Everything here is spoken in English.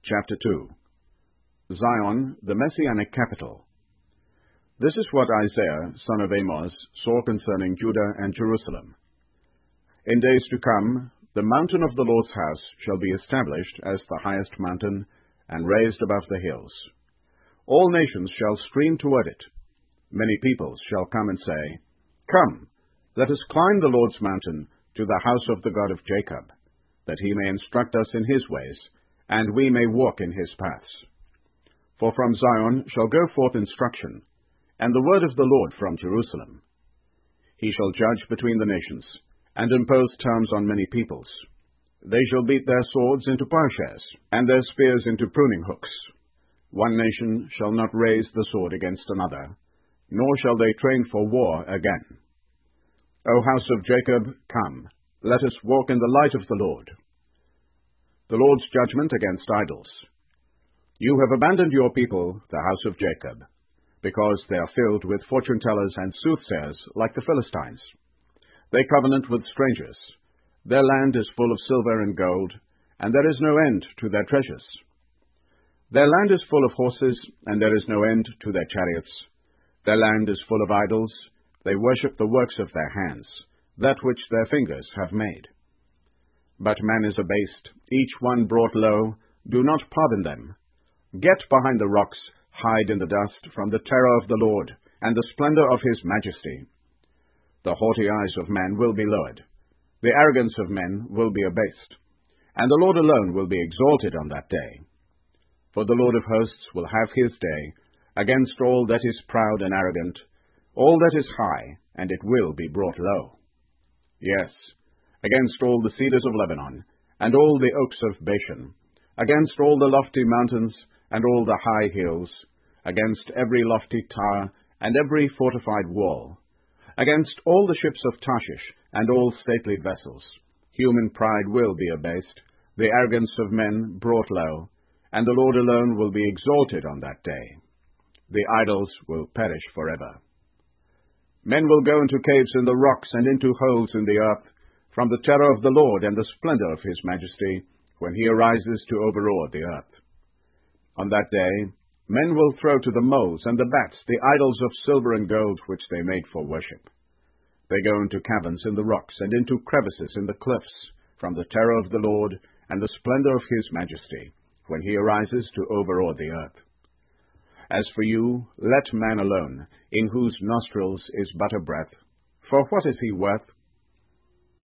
Chapter 2. Zion, the Messianic Capital. This is what Isaiah, son of Amos, saw concerning Judah and Jerusalem. In days to come, the mountain of the Lord's house shall be established as the highest mountain, and raised above the hills. All nations shall stream toward it. Many peoples shall come and say, Come, let us climb the Lord's mountain to the house of the God of Jacob, that he may instruct us in his ways, and we may walk in his paths. For from Zion shall go forth instruction, and the word of the Lord from Jerusalem. He shall judge between the nations, and impose terms on many peoples. They shall beat their swords into plowshares, and their spears into pruning hooks. One nation shall not raise the sword against another, nor shall they train for war again. O house of Jacob, come, let us walk in the light of the Lord. The Lord's judgment against idols. You have abandoned your people, the house of Jacob, because they are filled with fortune-tellers and soothsayers like the Philistines. They covenant with strangers. Their land is full of silver and gold, and there is no end to their treasures. Their land is full of horses, and there is no end to their chariots. Their land is full of idols. They worship the works of their hands, that which their fingers have made. But man is abased, each one brought low. Do not pardon them. Get behind the rocks, hide in the dust from the terror of the Lord, and the splendor of his majesty. The haughty eyes of man will be lowered. The arrogance of men will be abased, and the Lord alone will be exalted on that day. For the Lord of hosts will have his day against all that is proud and arrogant, all that is high, and it will be brought low. Yes, against all the cedars of Lebanon, and all the oaks of Bashan, against all the lofty mountains, and all the high hills, against every lofty tower, and every fortified wall, against all the ships of Tarshish, and all stately vessels. Human pride will be abased, the arrogance of men brought low, and the Lord alone will be exalted on that day. The idols will perish forever. Men will go into caves in the rocks and into holes in the earth, from the terror of the Lord and the splendor of his majesty, when he arises to overawe the earth. On that day, men will throw to the moles and the bats the idols of silver and gold which they made for worship. They go into caverns in the rocks and into crevices in the cliffs, from the terror of the Lord and the splendor of his majesty, when he arises to overawe the earth. As for you, let man alone, in whose nostrils is but a breath. For what is he worth,